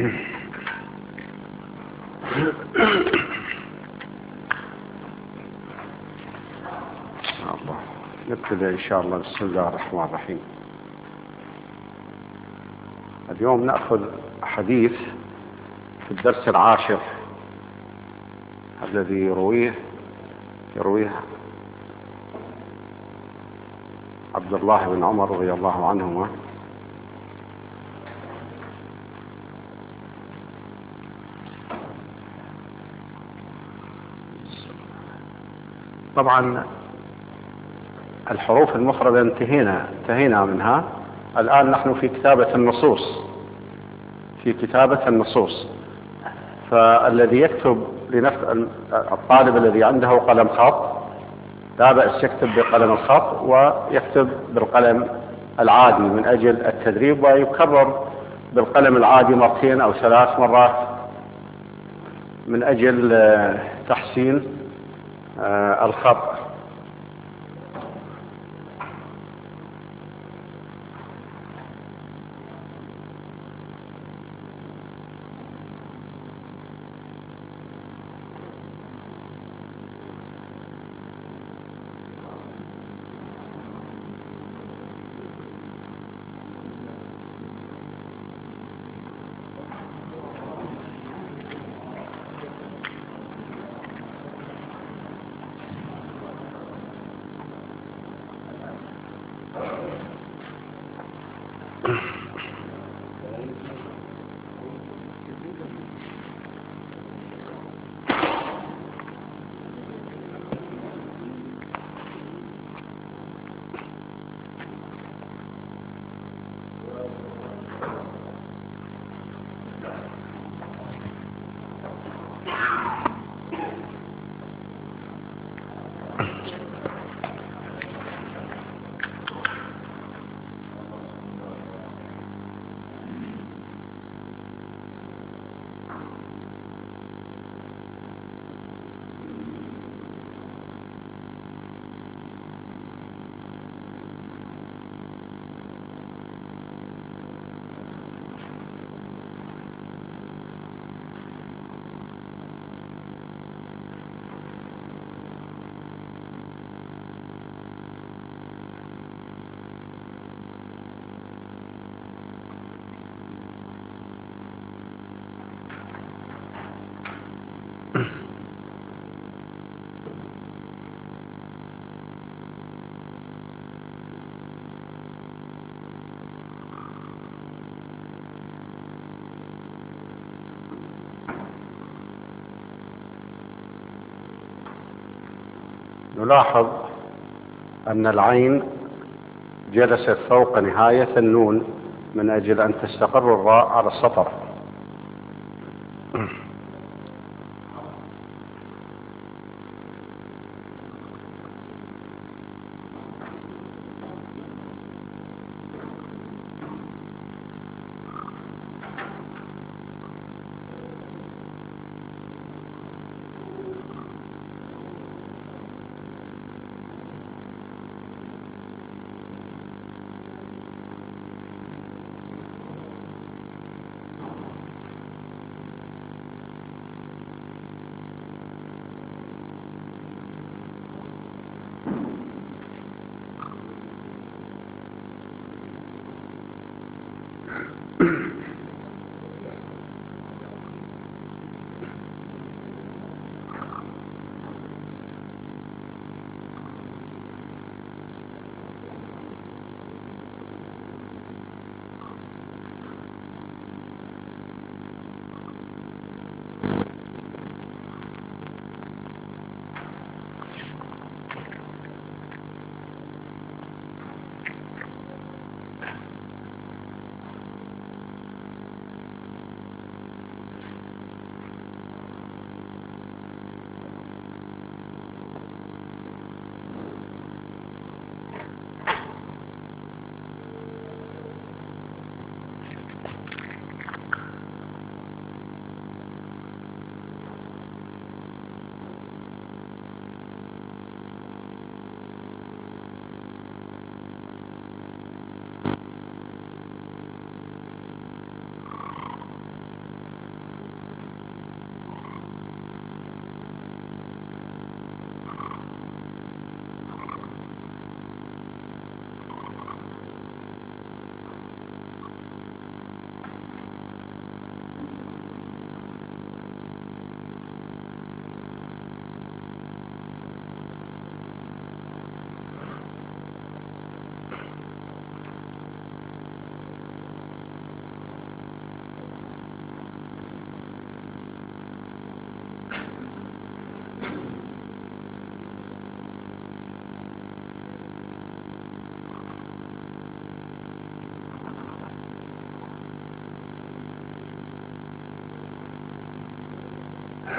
نبتدأ إن شاء الله. بسم الله الرحمن الرحيم. اليوم نأخذ حديث في الدرس العاشر الذي يرويه عبد الله بن عمر رضي الله عنهما. طبعا الحروف المفردة انتهينا منها. الآن نحن في كتابة النصوص. فالذي يكتب الطالب الذي عنده قلم خط لا بأس يكتب بقلم الخط ويكتب بالقلم العادي من أجل التدريب، ويكرر بالقلم العادي 2 أو 3 مرات من أجل تحسين الخط. نلاحظ أن العين جلست فوق نهاية النون من أجل أن تستقر الراء على السطر.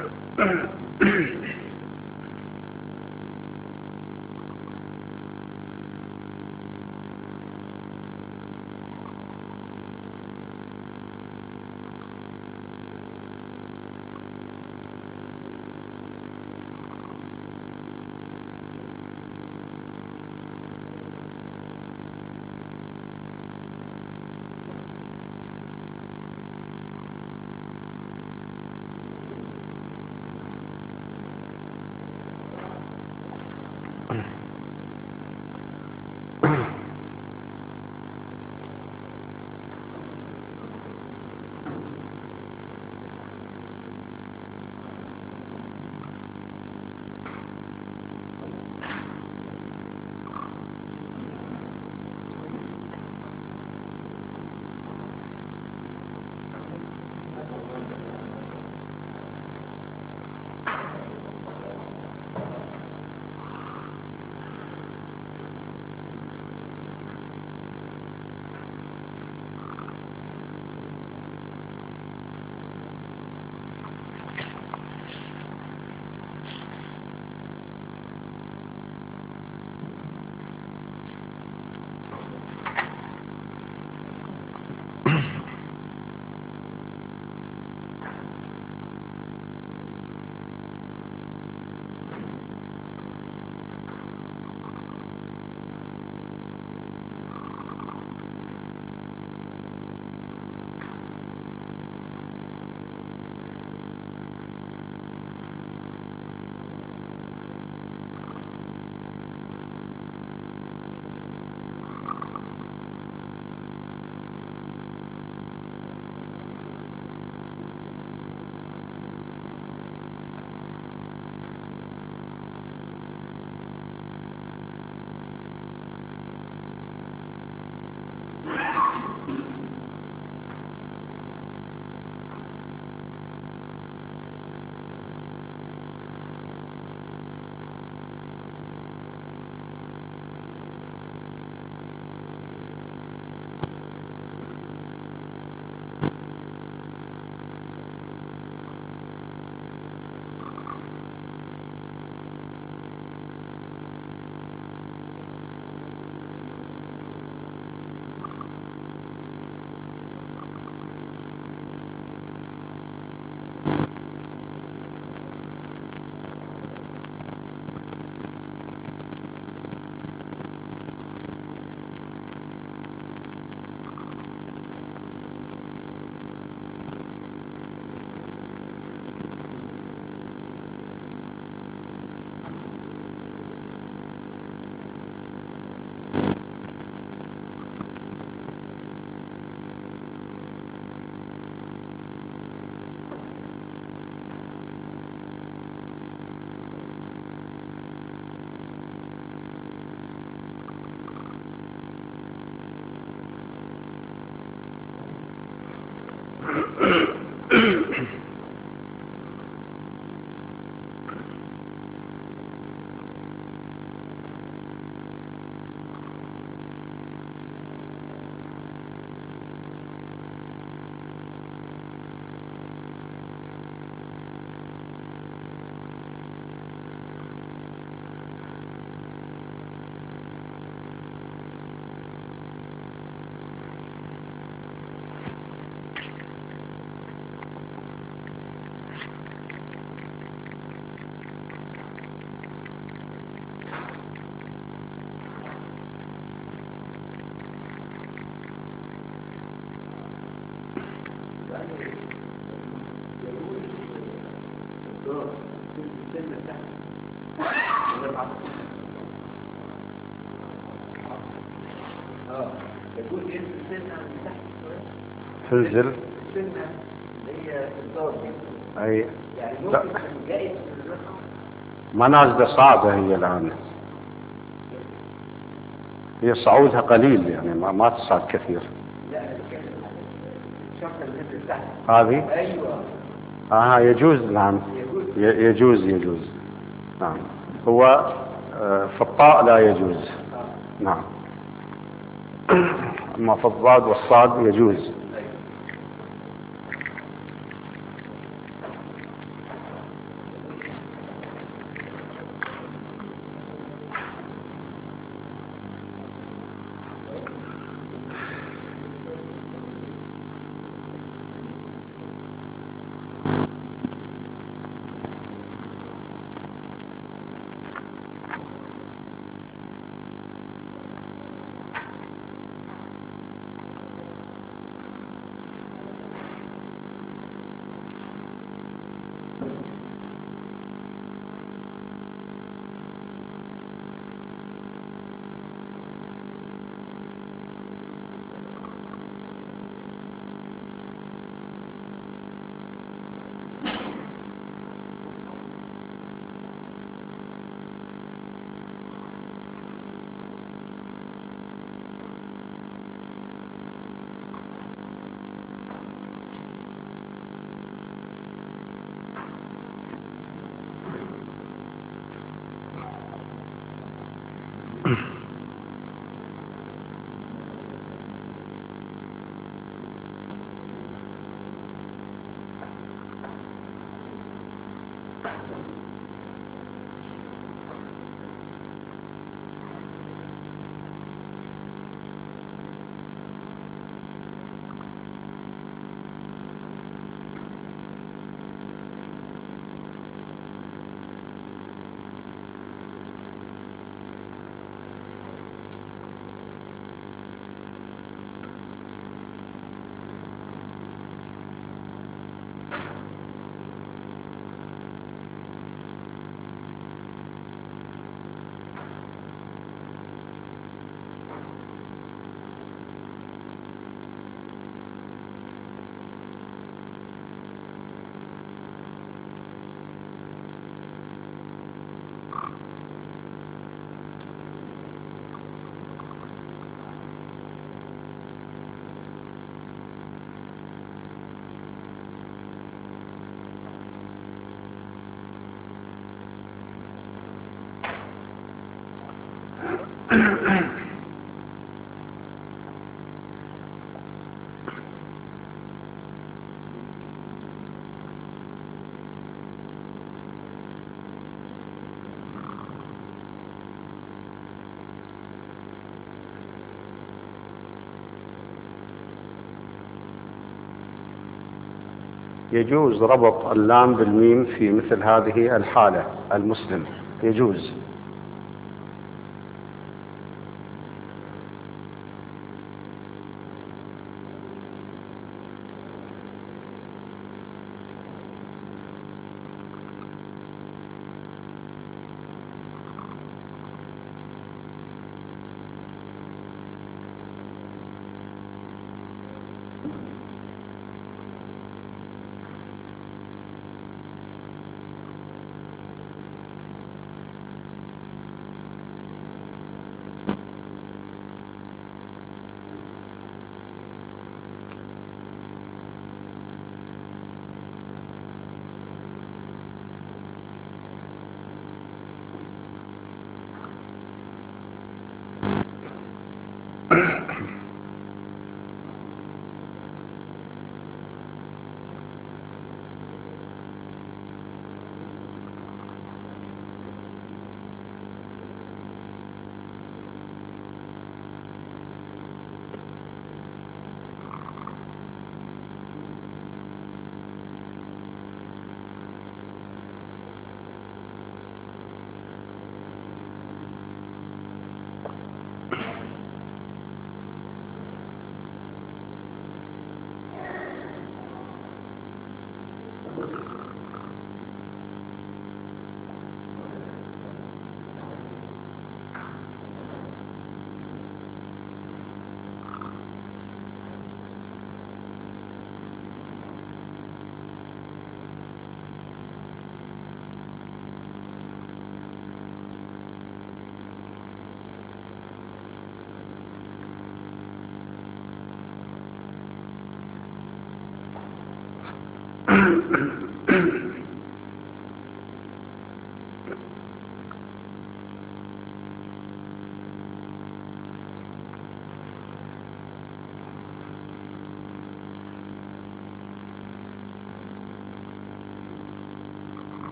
تنزل السنة اللي هي الدار دي اي يعني لا ممكن تكون جائز في الرقم. ما نازلة صعبة هي الآن، هي صعودها قليل يعني ما تصعد كثير. لا انا بتكلم على الشرط اللي نزل تحت. هذه ايوه يجوز الآن، يجوز نعم. هو في الطاء لا يجوز نعم، أما في الضاد والصاد يجوز. يجوز ربط اللام بالميم في مثل هذه الحالة. المسلم يجوز.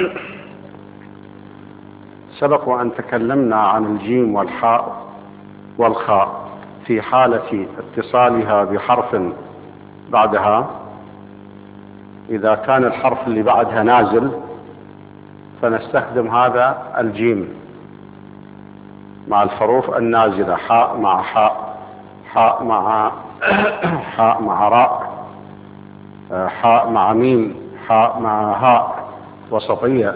سبق وأن تكلمنا عن الجيم والحاء والخاء في حالة اتصالها بحرف بعدها. إذا كان الحرف اللي بعدها نازل فنستخدم هذا الجيم مع الحروف النازلة، حاء مع حاء، حاء مع حاء مع راء، حاء مع ميم، حاء مع هاء وسطية.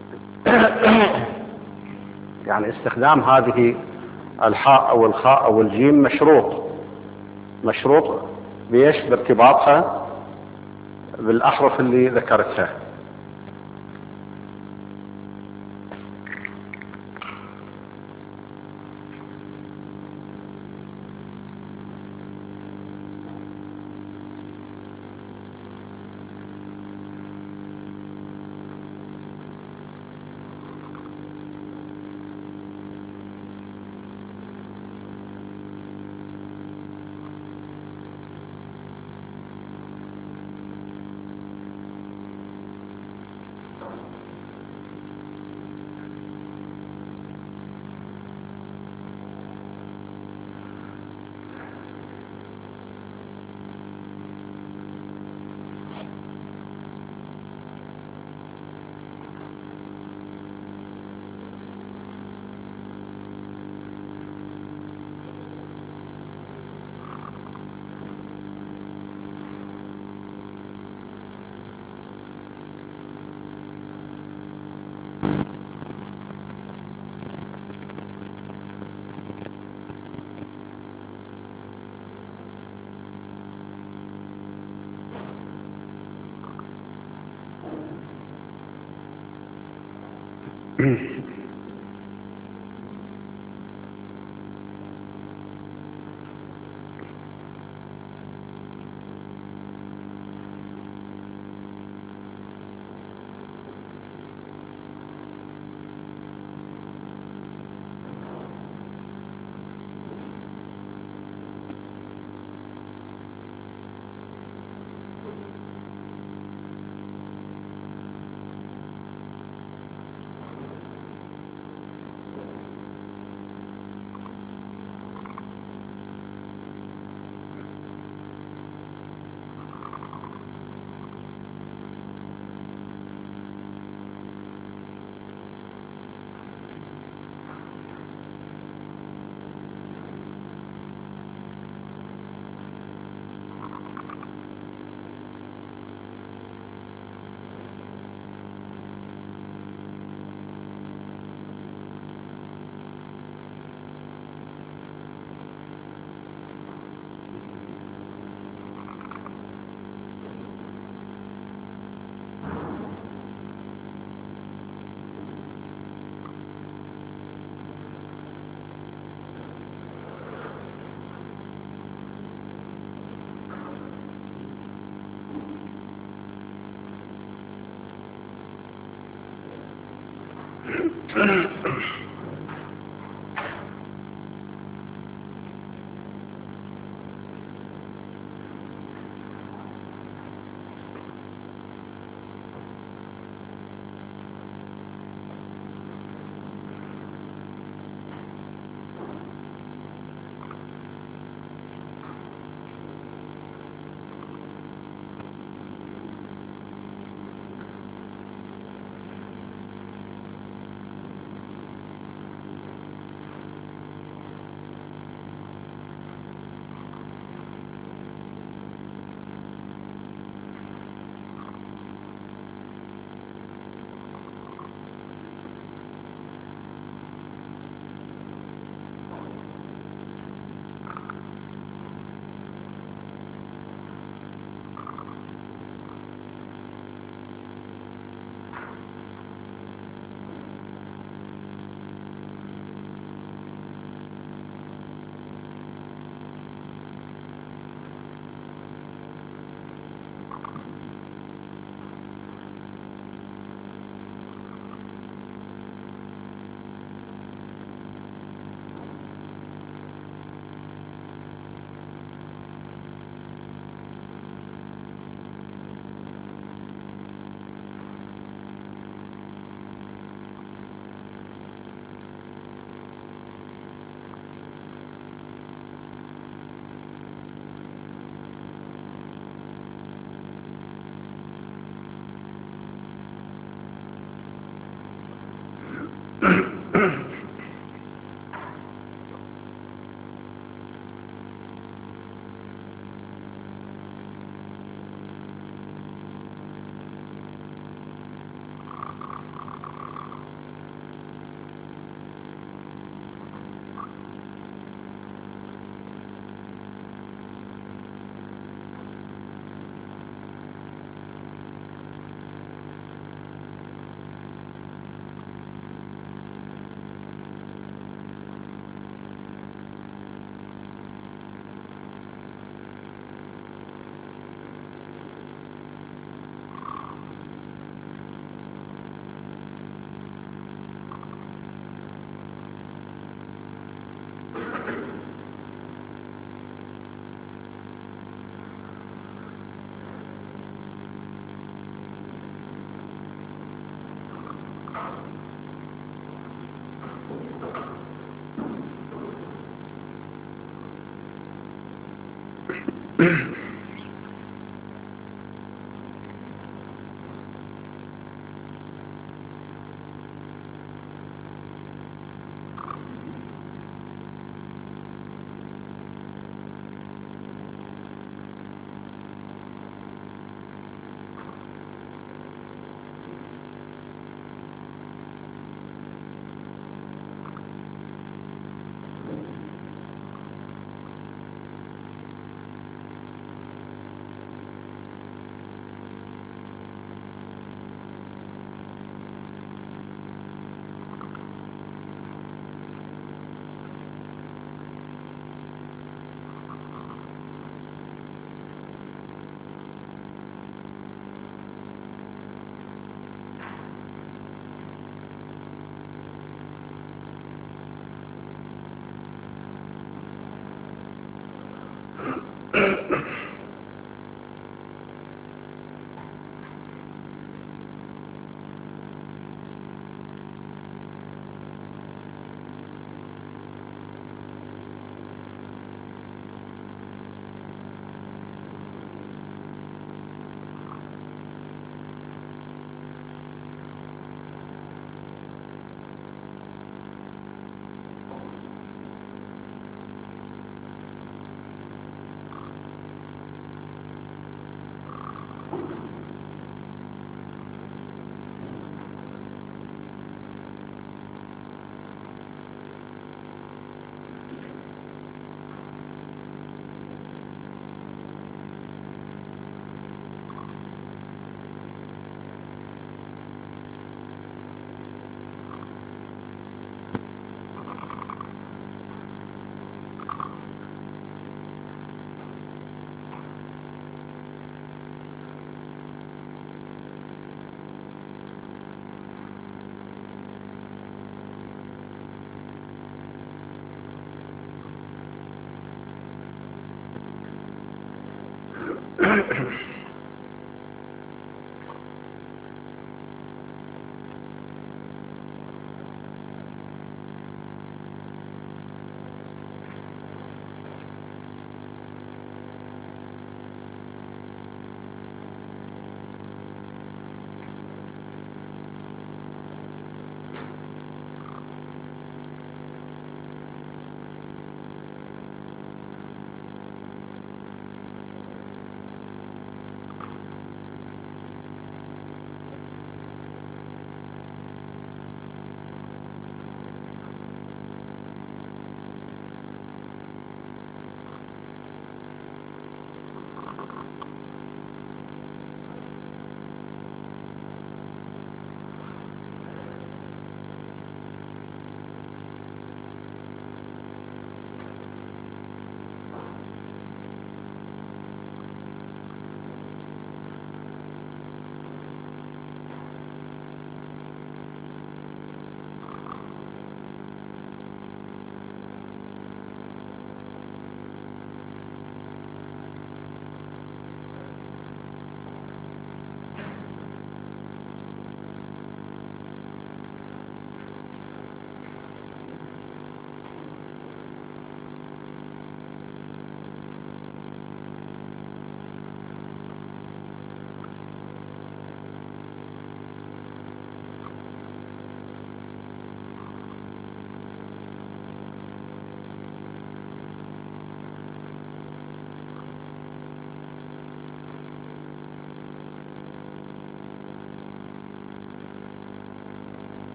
يعني استخدام هذه الحاء أو الخاء أو الجيم مشروط بيش بارتباطها بالأحرف اللي ذكرتها.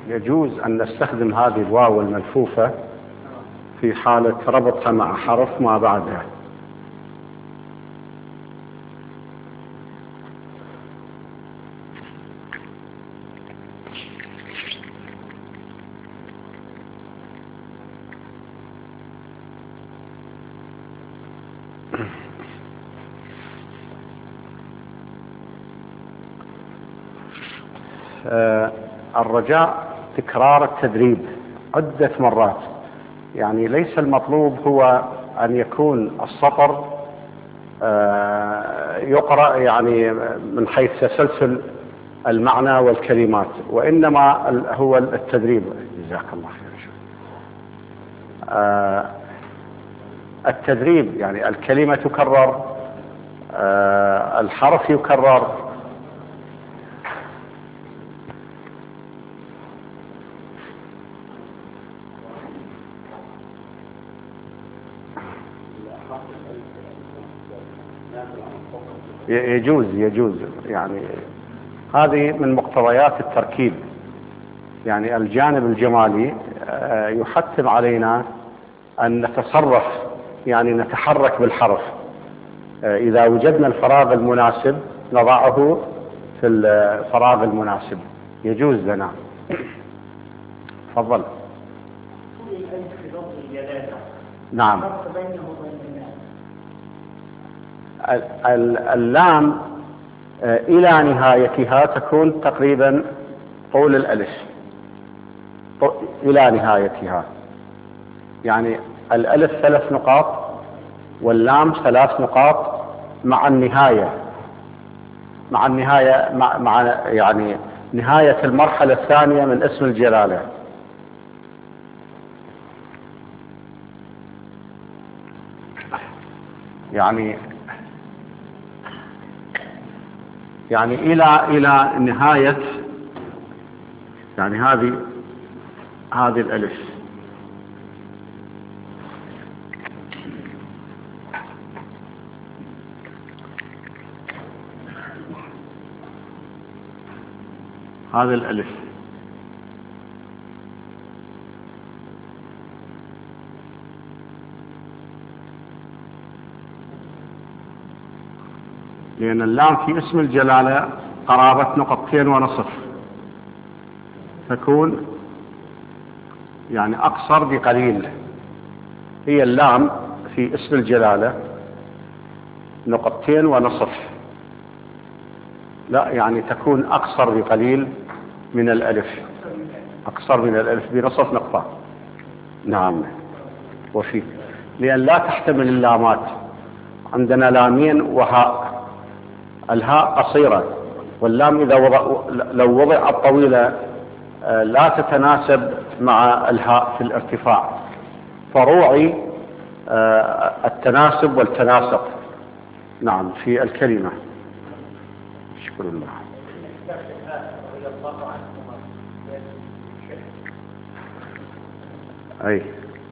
يجوز أن نستخدم هذه الواو الملفوفة في حالة ربطها مع حرف ما بعدها. الرجاء تكرار التدريب عدة مرات، يعني ليس المطلوب هو أن يكون السطر يقرأ يعني من حيث تسلسل المعنى والكلمات، وإنما هو التدريب. جزاك الله خير. التدريب يعني الكلمة تكرر، الحرف يكرر. يجوز يعني هذه من مقتضيات التركيب، يعني الجانب الجمالي يحتم علينا أن نتصرف، يعني نتحرك بالحرف. إذا وجدنا الفراغ المناسب نضعه في الفراغ المناسب، يجوز لنا. تفضل. نعم. اللام إلى نهايتها تكون تقريبا طول الألف إلى نهايتها، يعني الألف 3 نقاط واللام 3 نقاط مع النهاية، مع يعني نهاية المرحلة الثانية من اسم الجلالة. يعني إلى نهاية، يعني هذه الألف. هذه الألف لأن اللام في اسم الجلالة قرابة 2.5 تكون يعني أقصر بقليل. هي اللام في اسم الجلالة 2.5، لا يعني تكون أقصر بقليل من الألف، أقصر من الألف بنصف نقطة. نعم. وفي لأن لا تحتمل اللامات، عندنا لامين وهاء، الهاء قصيرة، واللام إذا لو وضع الطويلة لا تتناسب مع الهاء في الارتفاع، فروعي التناسب والتناسق. نعم في الكلمة. شكر الله. أي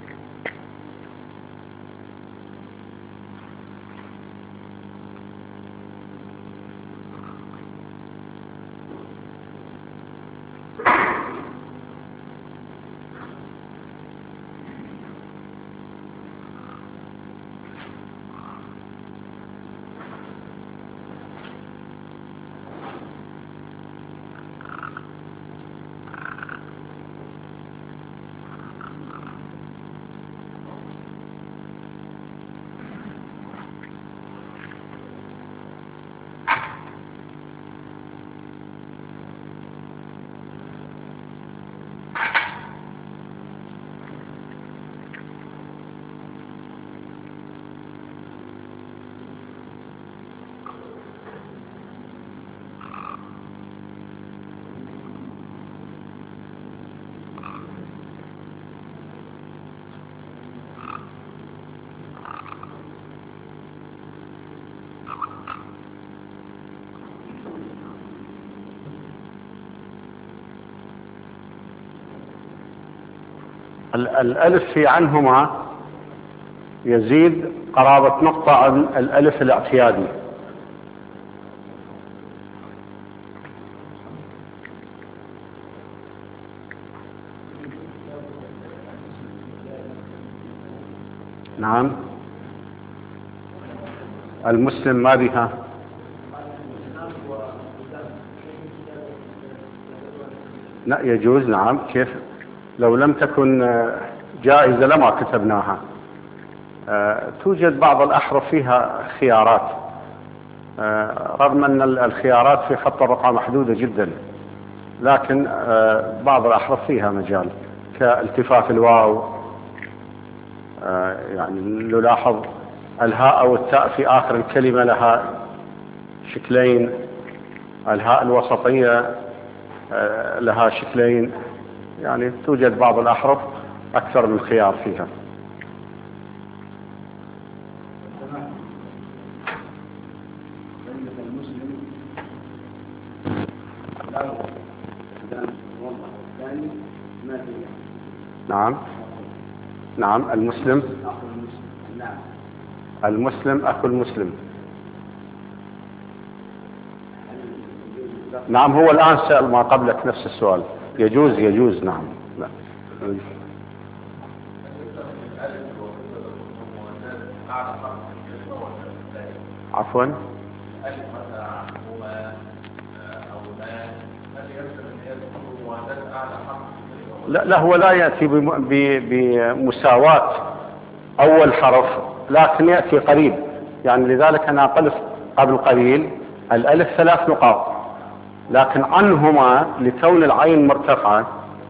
الألف في عنهما يزيد قرابة نقطة عن الألف الاعتيادي. نعم. المسلم ما بها. لا يجوز. نعم. كيف؟ لو لم تكن جائزة لما كتبناها. توجد بعض الأحرف فيها خيارات، رغم أن الخيارات في خط الرقعة محدودة جدا، لكن بعض الأحرف فيها مجال، كالتفاف الواو. يعني نلاحظ الهاء أو التاء في آخر الكلمة لها شكلين، الهاء الوسطية لها شكلين، يعني توجد بعض الأحرف أكثر من خيار فيها. نعم. نعم. المسلم أخو المسلم. نعم. هو الآن سأل ما قبلك نفس السؤال. يجوز. نعم. لا. عفوا. لا هو لا يأتي بمساواة أول حرف، لكن يأتي قريب. يعني لذلك أنا قلت قبل قليل الألف 3 نقاط، لكن عنهما لكون العين مرتفعة،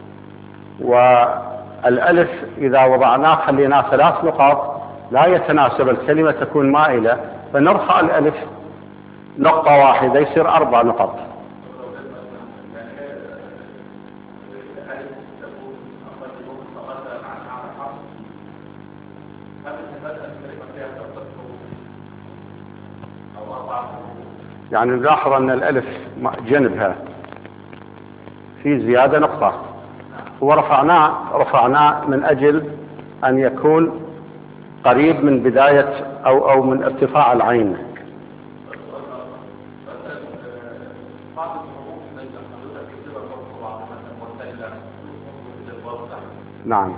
والألف إذا وضعناه خليناه 3 نقاط لا يتناسب، الكلمة تكون مائلة، فنرفع الألف نقطة واحدة يصير 4 نقط. يعني نلاحظ أن الألف جنبها في زيادة نقطة، ورفعناه من أجل أن يكون قريب من بداية أو من ارتفاع العين. نعم.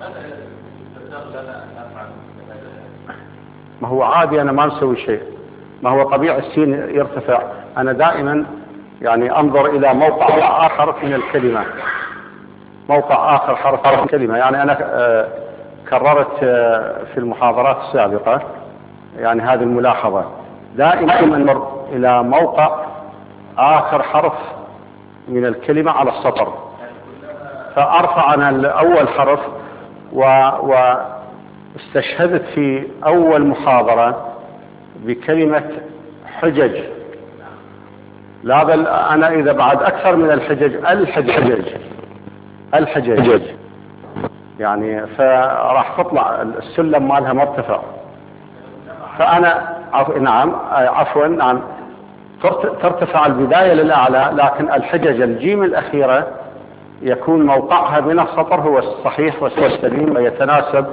ما هو عادي، أنا ما نسوي شيء، ما هو طبيعي السين يرتفع. أنا دائما يعني أنظر إلى موقع آخر من الكلمة، موقع آخر حرف الكلمة. يعني أنا كررت في المحاضرات السابقة يعني هذه الملاحظة، دائما أنظر إلى موقع آخر حرف من الكلمة على السطر، فأرفع أنا أول حرف. واستشهدت في أول محاضرة بكلمة حجج. لا بل أنا إذا بعد أكثر من الحجج يعني، فراح تطلع السلم مالها مرتفع. فأنا نعم ترتفع البداية للأعلى، لكن الحجج الجيم الأخيرة يكون موقعها من السطر هو الصحيح والسليم ويتناسب.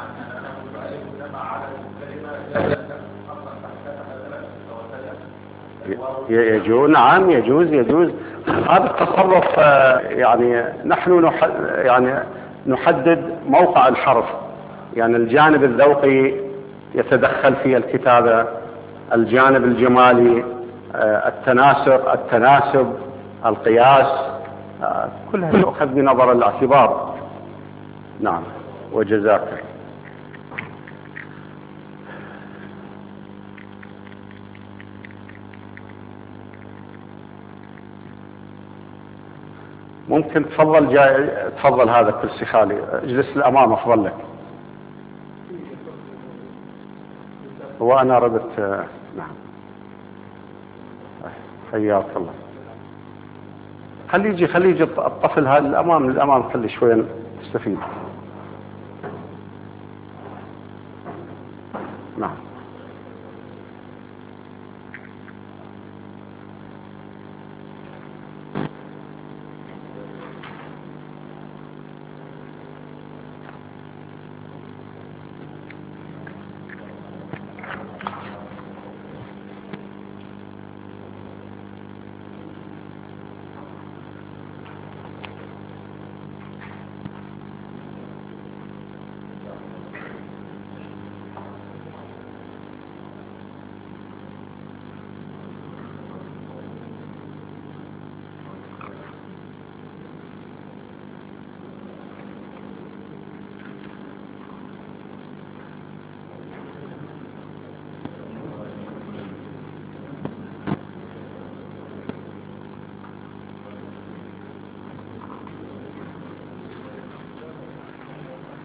نعم يجوز. هذا التصرف يعني نحن نحدد موقع الحرف، يعني الجانب الذوقي يتدخل في الكتابة، الجانب الجمالي، التناسب، القياس، كلها تؤخذ بنظر الاعتبار. نعم. وجزاك. ممكن تفضل هذا كرسي خالي، اجلس الأمام أفضل لك. وأنا ردت. نعم. حياك الله. خلي يجي الطفل هذا الأمام خلي شوية نستفيد. نعم.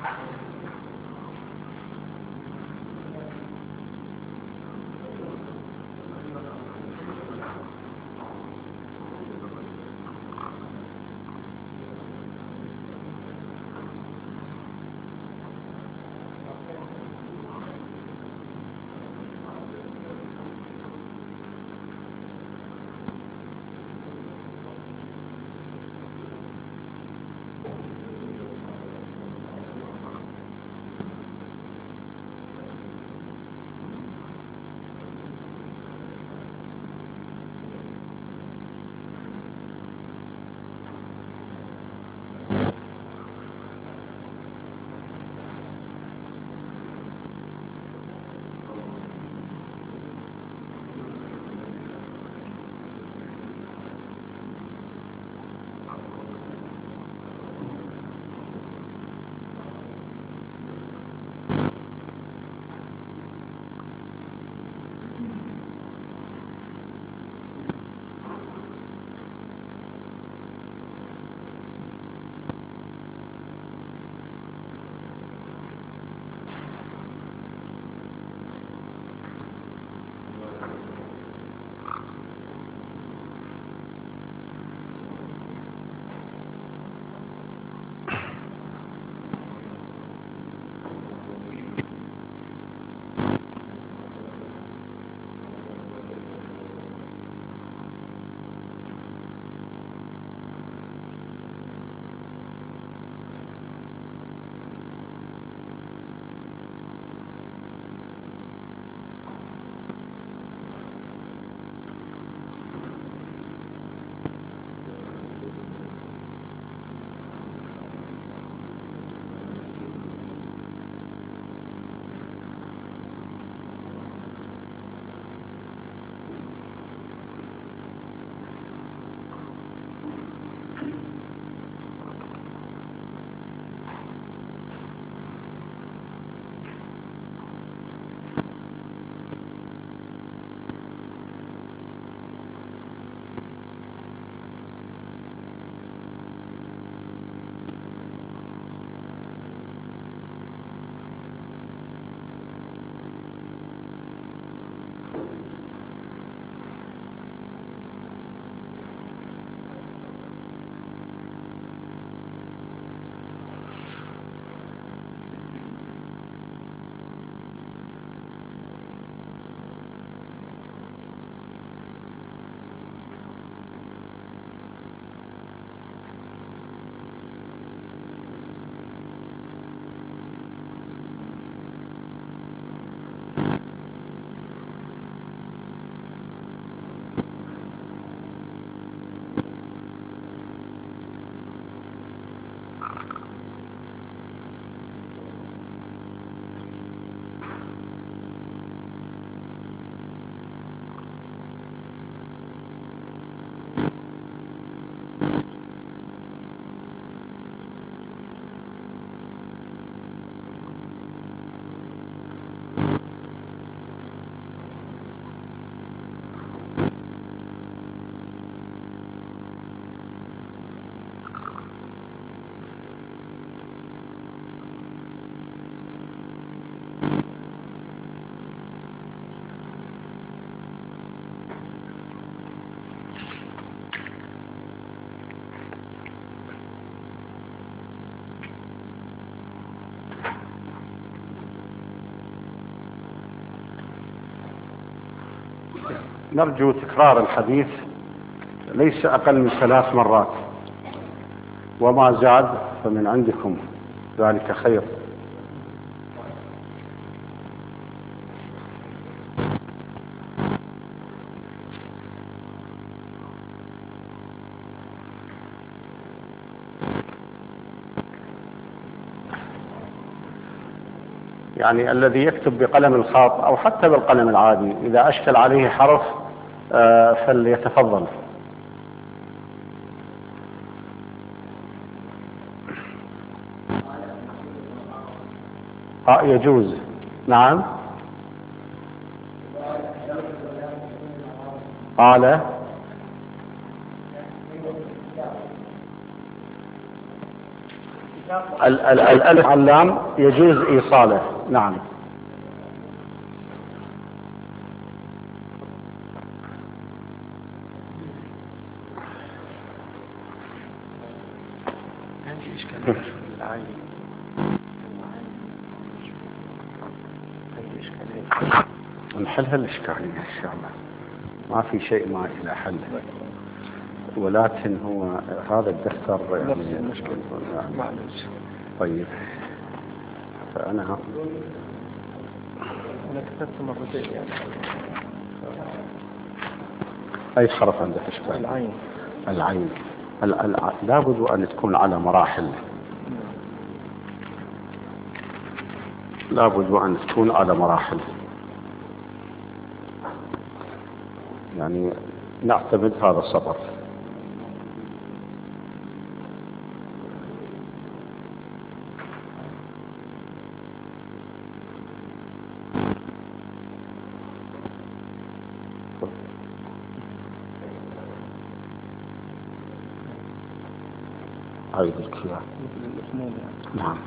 نرجو تكرار الحديث ليس أقل من 3 مرات، وما زاد فمن عندكم، ذلك خير. يعني الذي يكتب بقلم الخاط أو حتى بالقلم العادي إذا أشكل عليه حرف فليتفضل. يجوز، نعم. قال الألف على اللام يجوز إيصاله. نعم. عندي إشكالية في العين. عندي إشكالية. نحلها الإشكالية إن شاء الله، ما في شيء ما إلى حل، ولكن هو هذا الدفتر يعني نفس المشكلة. معلش. طيب، فأنا كتبت مرتين يعني. أي حرف عنده إشكال؟ العين. العين لابد أن تكون على مراحل، لابد أن تكون على مراحل، يعني نعتمد هذا السطر. عيد الكيان. نعم.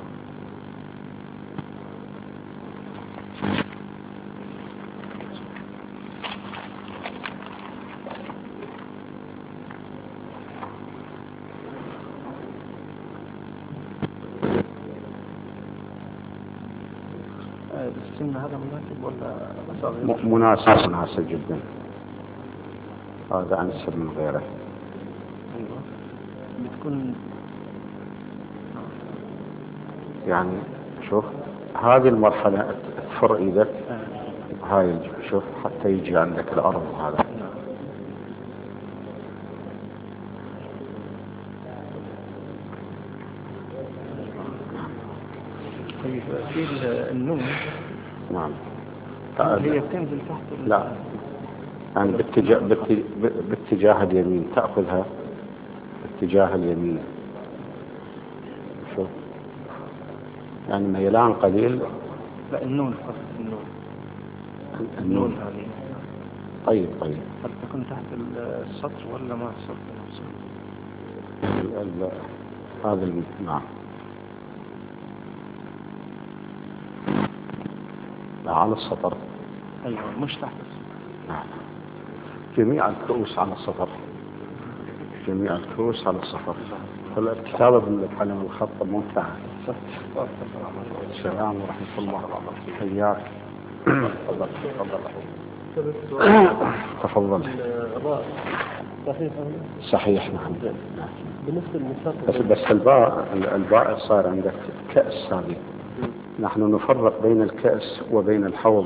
السن هذا مناسب ولا مناسب جدا، هذا أنسب من غيره. أيوة. بتكون يعني شوف هذه المرحلة تفر ايدك، هاي شوف حتى يجي عندك الأرض هذا. طيب في النون. نعم. هي بتنزل تحت لا، يعني باتجاه اليمين تأخذها، باتجاه اليمين. شوف يعني ميلان قليل. لا النون فقط النون هذه. طيب هل تكون تحت السطر ولا مع السطر نفسه؟ هذا نعم. لا على السطر. ايوه مش تحت السطر. نعم. جميع الكؤوس على السطر، جميع الكؤوس على السطر. الكتابة بالقلم الخط ممتعة. السلام ورحمة الله. حياك. تفضل. صحيح. نعم. بالنسبة للمسافة بس الباء صار عندك كأس هذه. نحن نفرق بين الكأس وبين الحوض.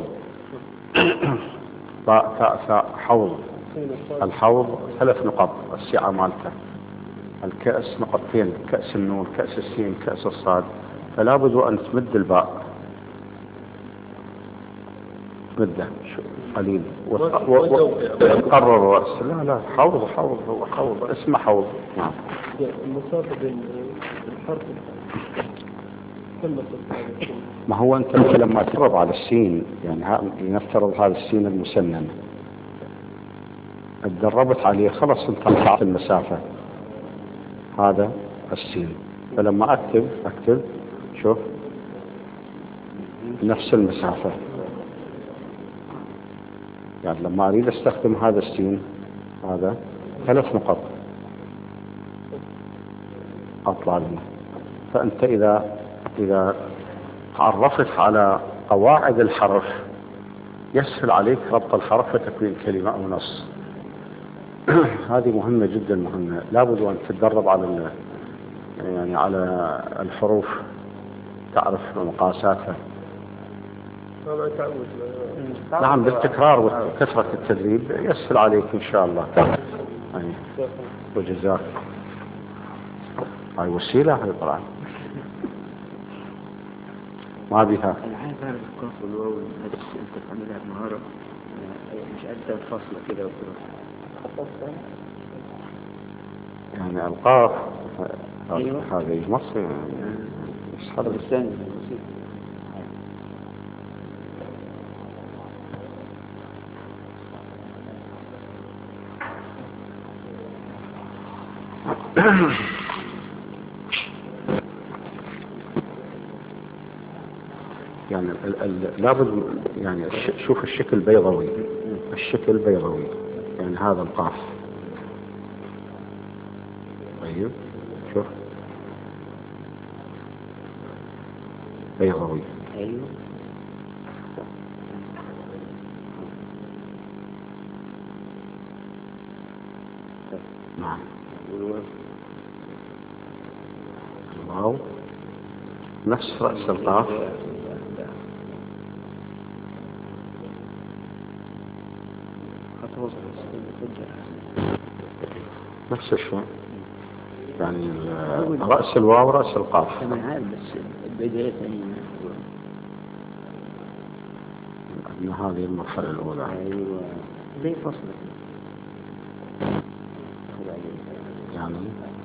باء تاء ثاء حوض. الحوض 3 نقط السعة مالته، الكأس نقطتين، كأس النون، كأس السين، كأس الصاد. فلا بد أن تمد الباء، تمده قليل وتقرر رأس. لا حوض هو حوض، اسمه حوض. نعم. المسافة بين الحرف ما هو أنت لما تفرض على السين، يعني نفترض هذا السين المسنن اتدربت عليه، خلص انت قطعت المسافة، هذا السين. فلما اكتب شوف نفس المسافة، يعني لما اريد استخدم هذا السين، هذا 3 نقط اطلع لي. فانت اذا تعرفت على قواعد الحرف يسهل عليك ربط الحرف وتكوين كلمة او نص. هذه مهمة جدا، مهمة. لابد أن تتدرب على الحروف، تعرف مقاساتها. نعم، بالتكرار وكثرة التدريب يسهل عليك إن شاء الله. وجزاك. هاي وسيلة، هاي طبعا ما بها. أنا عايز أعرف القاف والواو أنت تعملها بمهارة، مش قد الفاصلة كده وكده. يعني القاف أيوة. هذه مصر يعني يسحب الثاني. يعني لابد يعني شوف الشكل بيضوي، الشكل بيضوي، يعني هذا القاف. طيب شوف بيضوي. ايوه نعم. والواو الواو نفس رأس القاف. نفس الشيء، يعني رأس الواو رأس القاف. أنا عارف بس البداية ثانية. أن هذه المرحلة الأولى. أيوة زي فصل يعني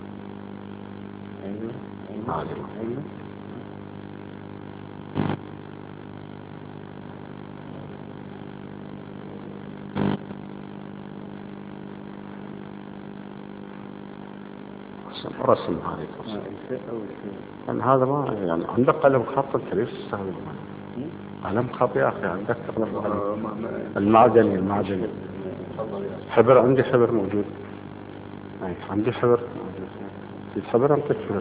أيوة هذه أيوة رسم هذه الفصل. الفاء أو الفاء. يعني هذا ما يعني عندك قلم خط أنت ليش تستخدمه؟ قلم خط يا أخي عندك المعدني. حبر عندي حبر موجود. أي عندي حبر. الحبر أنطيك حبر.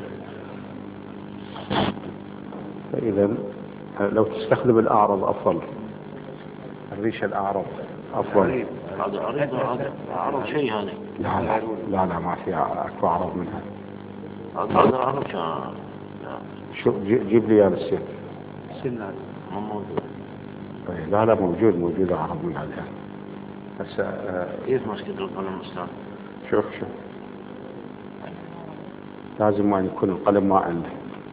فإذا لو تستخدم الأعرض أفضل، الريش الأعرض أفضل. هذا عرض شيء هذا. لا ما في أكو أعرض منها. هذا عرض كان. شو جيب لي يا السيف. سنة ما موجود. لا موجود أعرض من هذا. بس كيف ماسك القلم أستاذ؟ شوف لازم ما يكون القلم ما عنده.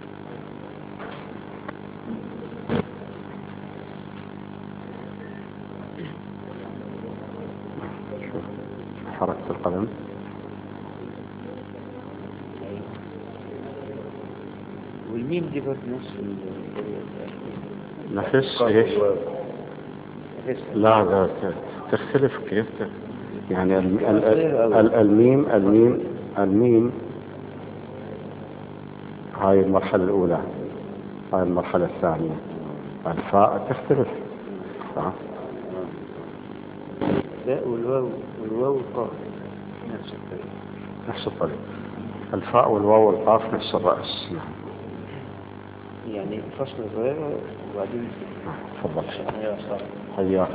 شوف حركة القلم. والميم دي برضه نفس ايش؟ لا تختلف كيف يعني الميم هاي المرحلة الأولى، هاي المرحلة الثانية. الفاء تختلف صح؟ لا والواو والقاف نفس الطريقة. الفاء والواو والقاف نفس الرأس. يعني فصل صغير وبعدين تفضل حياك.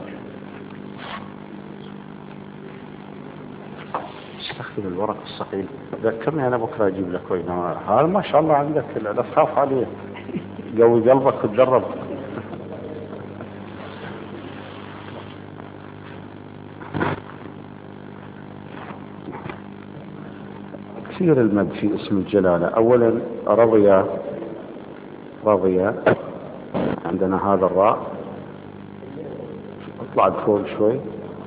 استخدم الورق الصقيل. ذكرني أنا بكرة أجيب لك وينما هذا ما شاء الله عندك لا تخاف عليه، قوي قلبك وتدرب. كثير المد في اسم الجلالة. أولا رضي عندنا هذا الراء اطلع لفوق شوي.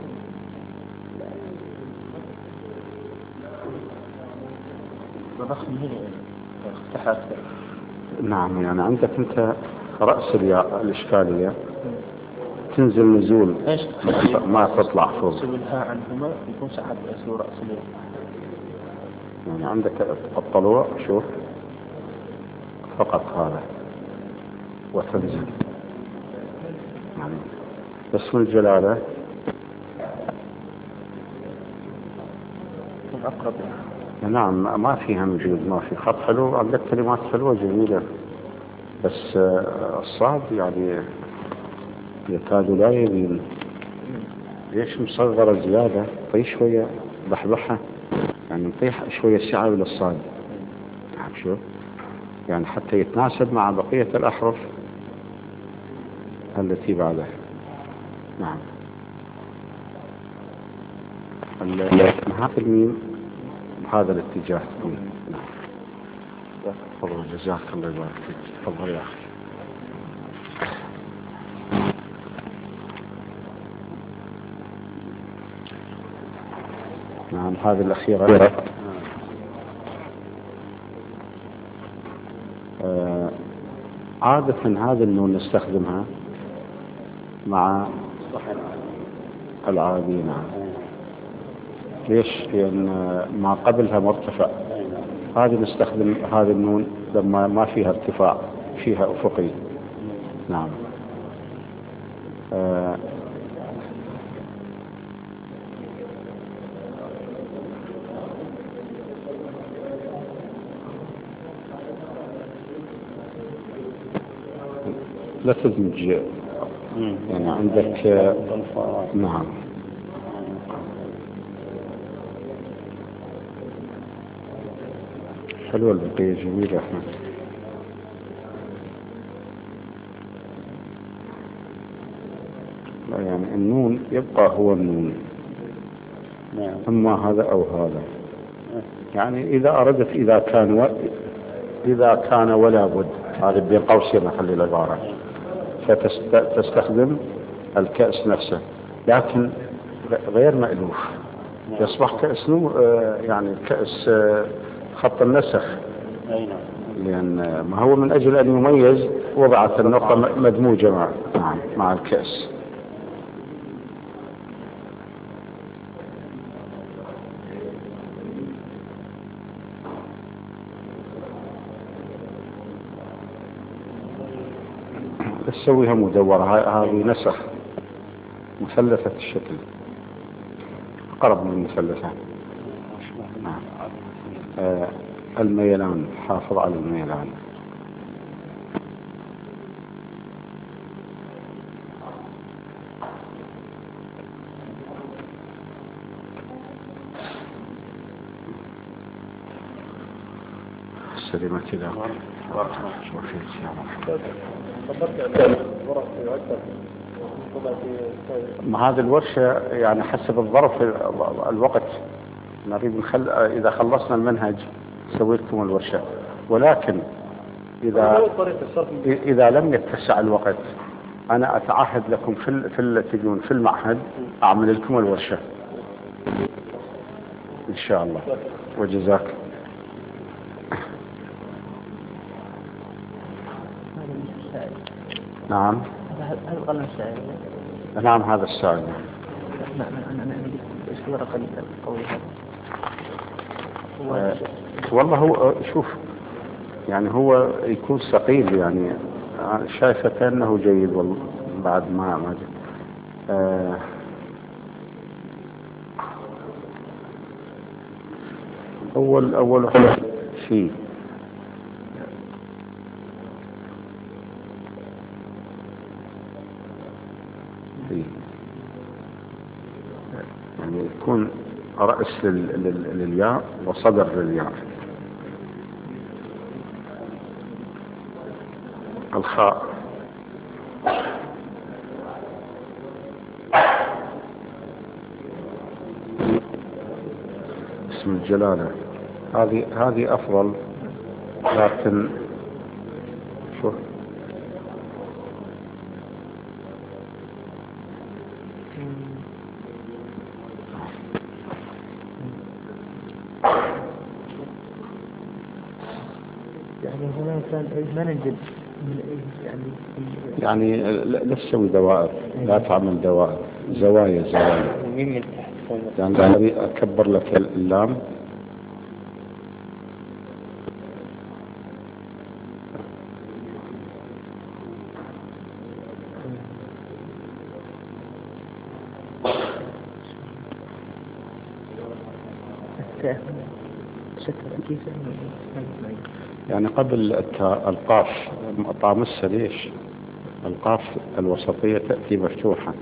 نعم يعني عندك انت رأس الياء الإشكالية تنزل نزول ما تطلع فوق. الهاء عنهما يكون سحب اسمه رأس الياء. يعني عندك الطلوع شوف فقط هذا وتنزل. يعني اسم الجلالة أقرب. نعم ما فيها مجهود، ما في خط حلو، عندك كلمات حلوة جميلة، بس الصعب يعني يكاد لا يبين. ليش مصغرة زيادة؟ طي شوية بحبحها، يعني نطيح شوية سعة للصاد. نعم شوف يعني حتى يتناسب مع بقية الأحرف التي بعدها. نعم هذا الميم بهذا الاتجاه. نعم تفضل جزاك الله يبارك فيك. تفضل يا أخي. نعم هذه الأخيرة. عادة هذا النون نستخدمها مع العادي. نعم ليش؟ لأن ما قبلها مرتفع. هذه نستخدم هذه النون لما ما فيها ارتفاع، فيها أفقي. نعم آه، لا تدمج يعني عندك نعم. حلوة البقية جميلة أحمد. لا يعني النون يبقى هو النون، أما هذا أو هذا. يعني إذا أردت إذا كان ولا بد، هذا بين قوسين نخلي العبارة، فتستخدم الكأس نفسه، لكن غير مألوف يصبح كأس يعني كأس خط النسخ، لأن ما هو من أجل أن يميز وضعت النقطة مدموجة مع الكأس. تسويها مدورة، هذه نسخ مثلثة الشكل، أقرب من المثلثة. الميلان، حافظ على الميلان. سلمت إلى ما هذه الورشة يعني حسب الظرف الوقت نريد إذا خلصنا المنهج نسوي لكم الورشة، ولكن إذا لم يتسع الوقت أنا أتعهد لكم تجون في المعهد أعمل لكم الورشة إن شاء الله. وجزاك. نعم هذا القلم السائل. نعم هذا السائل. أنا إيش الورقة القوية؟ والله هو شوف يعني هو يكون ثقيل، يعني شايفة كأنه جيد والله بعد ما أول شيء يعني يكون رأس للياء وصدر للياء. الخاء اسم الجلالة، هذه أفضل، لكن شوف يعني هنا كان ما ننزل يعني لا تسوي دوائر، لا تعمل دوائر، زوايا يعني أكبر لك اللام يعني قبل القاف طامسة. ليش القاف الوسطية تأتي مفتوحة؟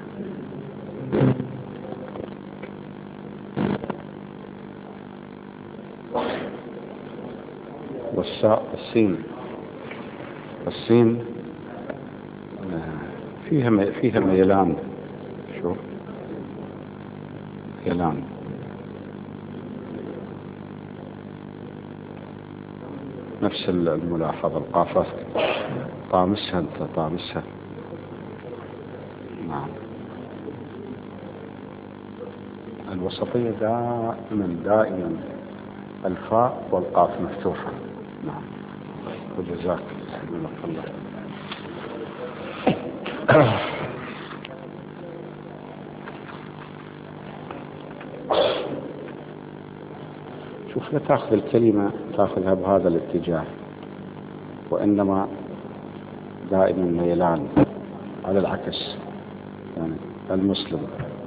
والساء السين فيها ميلان، شوف ميلان. نفس الملاحظة، القافة طامسها انت طامسها. نعم الوسطية دائما الفاء والقاف مفتوحة. نعم وجزاك الله. شوف لا تأخذ الكلمة تأخذها بهذا الاتجاه، وإنما دائما ميلان على العكس. يعني المسلم.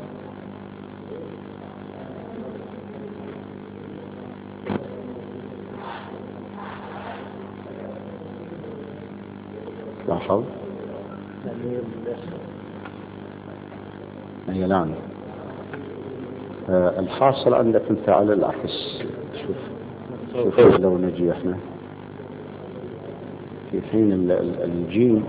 لاحظ هي الآن الفاصل عندك انت على العكس. شوف لو نجي احنا في حين الجيم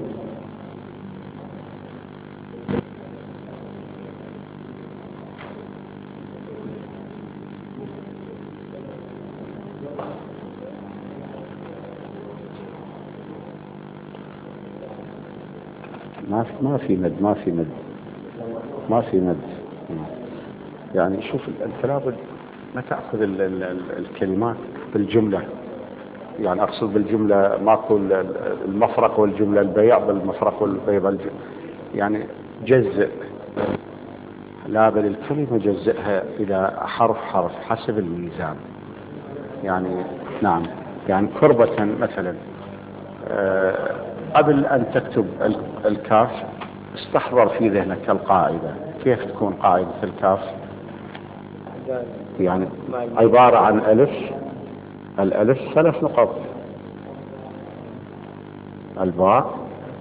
ما في مد. يعني شوف انت لابد ما تأخذ الكلمات بالجملة. يعني أقصد بالجملة ماكو المفرق والجملة البيع بالمفرق والبيع يعني جزء، لا بل الكلمة جزئها إلى حرف حسب الميزان. يعني نعم، يعني كربة مثلا قبل أن تكتب الكاف استحضر في ذهنك القاعدة. كيف تكون قاعدة الكاف؟ يعني عبارة عن ألف. الألف 3 نقط، الباء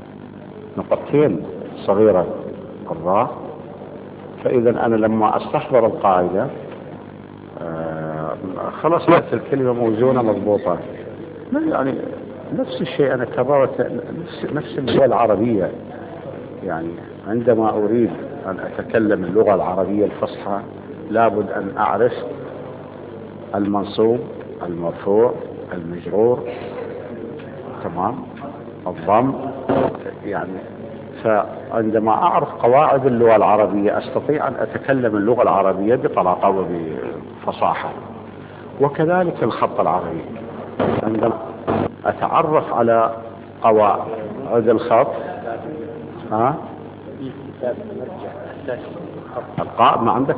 2 صغيرة، الراء. فإذا أنا لما أستحضر القاعدة خلاص بقت الكلمة موزونة مضبوطة. يعني نفس الشيء أنا كررت نفس اللغة العربية. يعني عندما أريد أن أتكلم اللغة العربية الفصحى لابد أن أعرف المنصوب، المرفوع، المجرور، تمام، الضم. يعني فعندما أعرف قواعد اللغة العربية أستطيع أن أتكلم اللغة العربية بطلاقة وبفصاحة. وكذلك الخط العربي، عندما أتعرف على قواعد الخط القاء ما عندك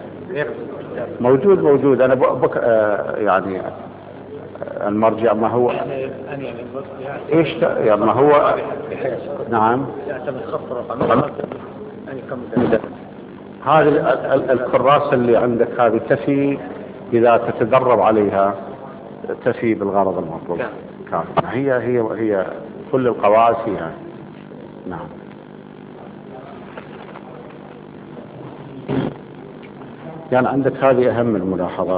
موجود أنا يعني المرجع ما هو ايش يعني ما هو نعم. هذه الكراسة اللي عندك هذه تفي إذا تتدرب عليها، تفي بالغرض المطلوب. هي كل القواعد فيها. نعم. يعني عندك هذه أهم الملاحظات،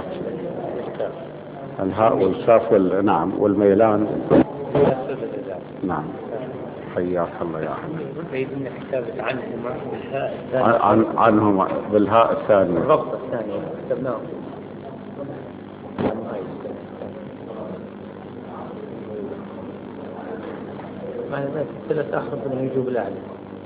الهاء والكاف نعم، والميلان. نعم، حياك الله يا أحمد. سيدنا كتابة عنهما بالهاء الثانية. عنهما بالهاء الثانية. الربط الثانية كتبناه. معنى ذلك 3 أحرف من الوجوب الأعلى،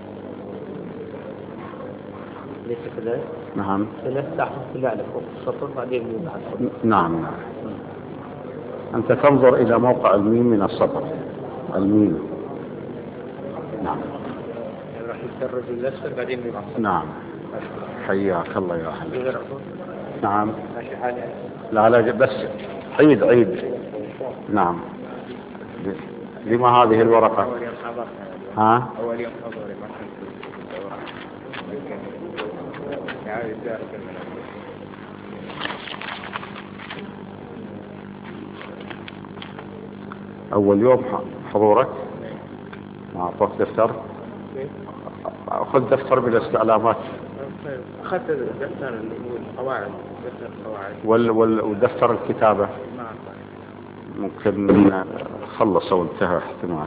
ليس كذلك؟ نعم. 3 أحرف الأعلى فوق السطر بعدين يوضع السطر. نعم. أنت تنظر إلى موقع الميم من السطر. الميم. نعم. راح يتدرج الأسفل بعدين يوضع السطر. نعم. حياك الله يا أحمد. نعم. ماشي حالي. لا بس عيد. نعم. لما هذه الورقة؟ أول يوم حضرنا. ها؟ أول يوم حضري ما كنت يعني ذلك أول يوم حضورك ما أعطوك دفتر؟ أخذ دفتر بالاستعلامات. أخذت الدفتر اللي هو القواعد، دفتر القواعد. ودفتر الكتابة ممكن خلص أو انتهى احتمال.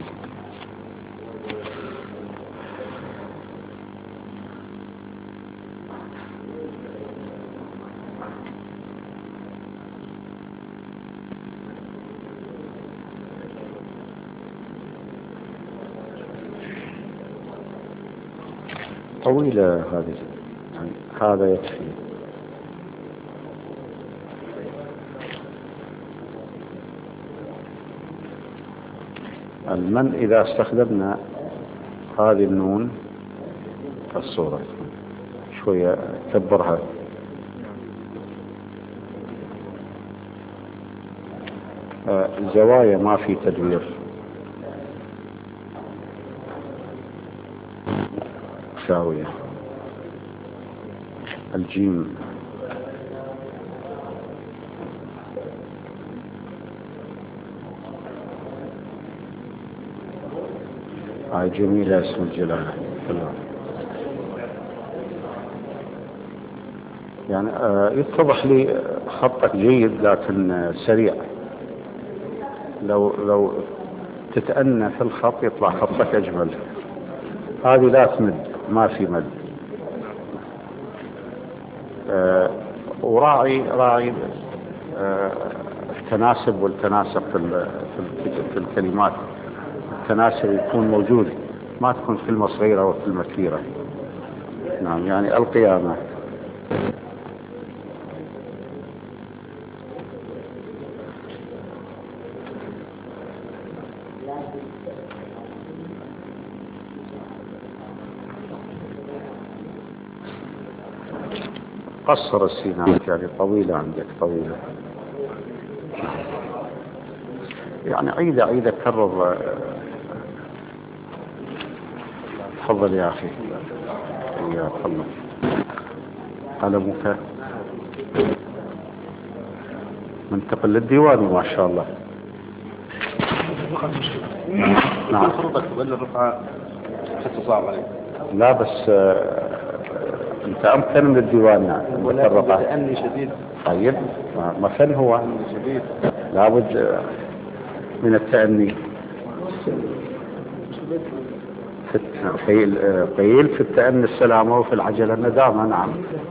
طويلة هذه، يعني هذا يكفي. المن إذا استخدمنا هذه النون في الصورة شوية كبرها. الزوايا ما في تدوير. شاوية الجيم. هاي جميلة اسم الجلالة. يعني يتضح لي خطك جيد لكن سريع. لو تتأنى في الخط يطلع خطك أجمل. هذه لا تمد، ما في مد. وراعي التناسب والتناسق في الكلمات. التناسب يكون موجود، ما تكون كلمة صغيرة وكلمة كبيرة. نعم، يعني القيامة. قصر السينات، يعني طويلة عندك، طويلة. يعني عيدة كرر. تفضل يا أخي. يا الله، قلمك منتقل للديواني ما شاء الله. نعم. خطك تبلغ الرفعة حتى صعب عليك. لا بس انت امكن من الديوان ولكن بتأني شديد. طيب مثل هو شديد، لابد من التأني. قيل في التأني السلامة وفي العجلة الندامة. نعم.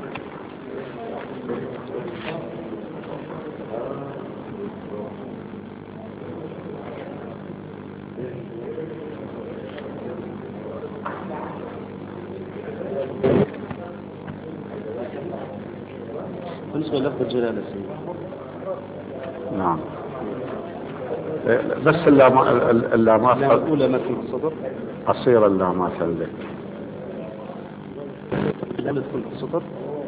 بالنسبة للفظ الجلالة نعم. بس اللامات الأولى ما في الصدر، قصيرة اللامات عندك. الأولى تكون في الصدر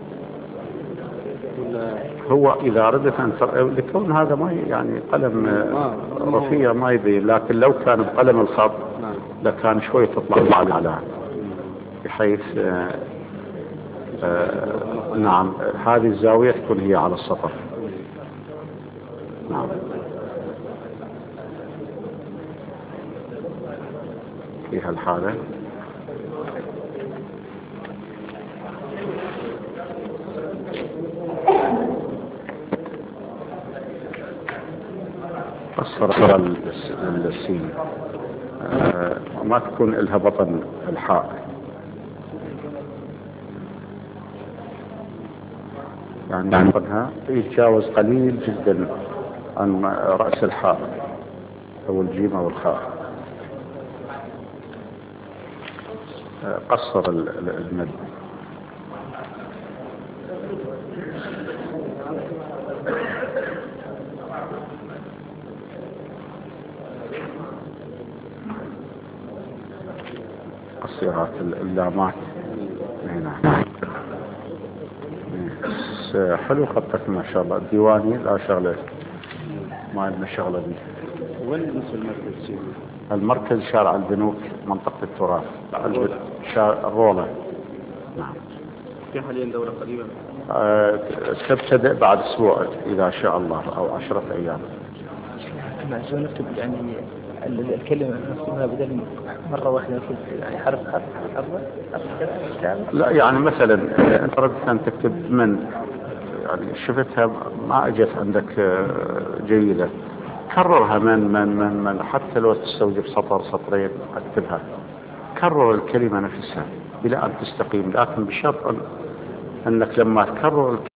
ولا هو إذا أردت أن لكون هذا ما يعني قلم رفيع ما يبين، لكن لو كان بقلم الخط لكان شوي تطلع على بحيث نعم هذه الزاوية تكون هي على السطر. نعم. في هالحالة قصر السين، ما تكون لها بطن الحاء، يعني بطنها يتجاوز قليل جدا عن رأس الحاء أو الجيم أو الخاء. قصر المد. قصيرات اللامات هنا. حلو خطك ما شاء الله. الديواني لا شغلة، ما عندنا شغلة دي. وين بالنسبة للمركز؟ المركز شارع البنوك، منطقة التراث، شارع الرولة. نعم. في حاليا دورة قريبة؟ تبتدأ بعد أسبوع إذا شاء الله أو 10 أيام. معزون نكتب يعني الكلمة نكتبها بدل مرة واحدة نكتب يعني حرف كذا. لا يعني مثلا أنت ردت أن تكتب من، يعني شفتها ما أجت عندك جيدة، كررها من حتى لو تستوجب سطر سطرين اكتبها. كرر الكلمة نفسها إلى أن تستقيم، لكن بشرط أنك لما تكرر